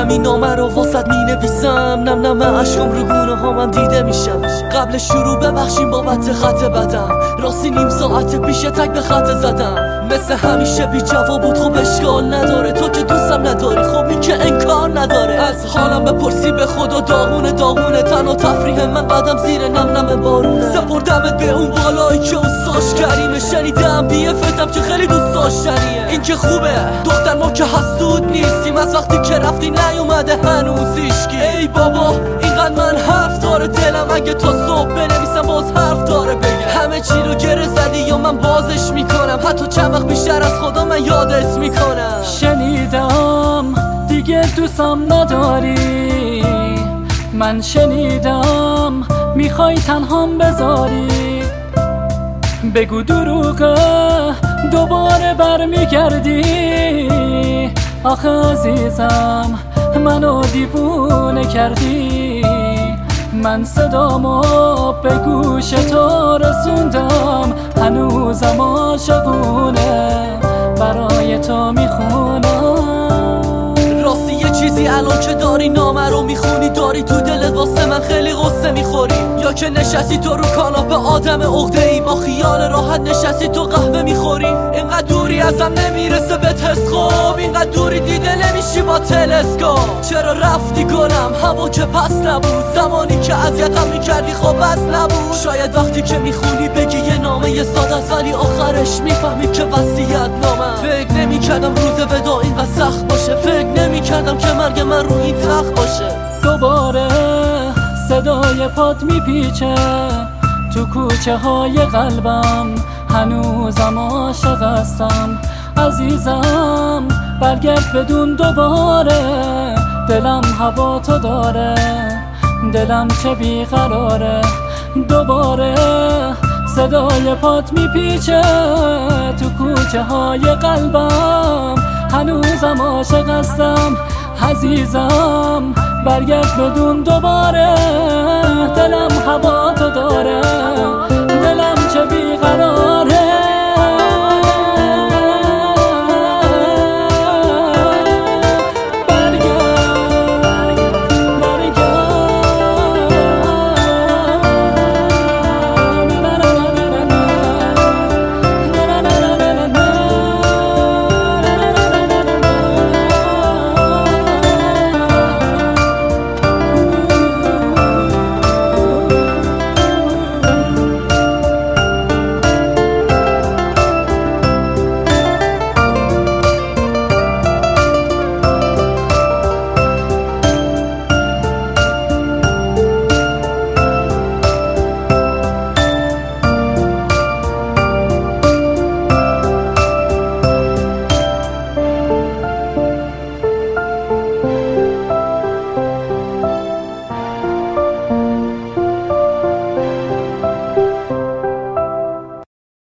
همین نامه رو واسط می نویسم. نم نم عشقم رو گونه ها من دیده میشم. قبل شروع ببخشیم بابت خط بدم، راستی نیم ساعت پیش تک به خط زدم. مثل همیشه بی جواب بود، خب اشکال نداره. تو که دوستم نداری، خب این که انکار نداره. از حالم بپرسی به خدا داغونه داغونه. تنها تفریح من قدم زیر نم نم بارونه. سپردمت به اون بالایی که اوستاش کریمه. شنیدم BFF'م که خیلی دوست داشتنیه. این که خوبه دختر، ما که حسود نیستیم. از وقتی که رفتی نیومده هنوز هیشکی. ای بابا اینقدر من حرف داره دلم، اگه تا صبح بنویسم باز حرف داره بگم. همه چی رو گره زدی یا من بازش میکنم، حتی چند وقت بیشتر از خدا من یادت میکنم. شنیدم دیگه دوستم نداری، من شنیدم میخوای تنهام بذاری. بگو دروغه دوباره برمیگردی، آخه عزیزم منو دیوونه کردی. من صدامو به گوش تو رسوندم، هنوزم عاشقونه برای تو میخونم. راستی یه چیزی الان که داری نامه رو میخونی، داری تو دلت واسه من خیلی غصه میخوری. یا که نشستی تو رو کاناپه آدم عقده‌ای، با خیال راحت نشستی تو قهوه میخوری. اینقدر دوری ازم نمیرسه به تست، خوب اینقدر دوری دیده نمیشی با تلسکوپ. چرا رفتی گلم هوا که پس نبود، زمانی که اذیتم میکردی خب بس نبود. شاید وقتی که میخونی بگی یه نامه ساده است، ولی آخرش میفهمی که وصیت نامه. فکر نمیکردم روز ودا اینقدر سخت باشه، فکر نمیکردم که مرگ من رو این تخت باشه. دوباره صدای پات میپیچه تو کوچه های قلبم، هنوزم عاشق هستم. عزیزم برگرد بدون دوباره، دلم هوا تو داره، دلم چه بیقراره. دوباره صدای پات میپیچه تو کوچه های قلبم، هنوزم عاشق هستم. عزیزم برگرد بدون دوباره،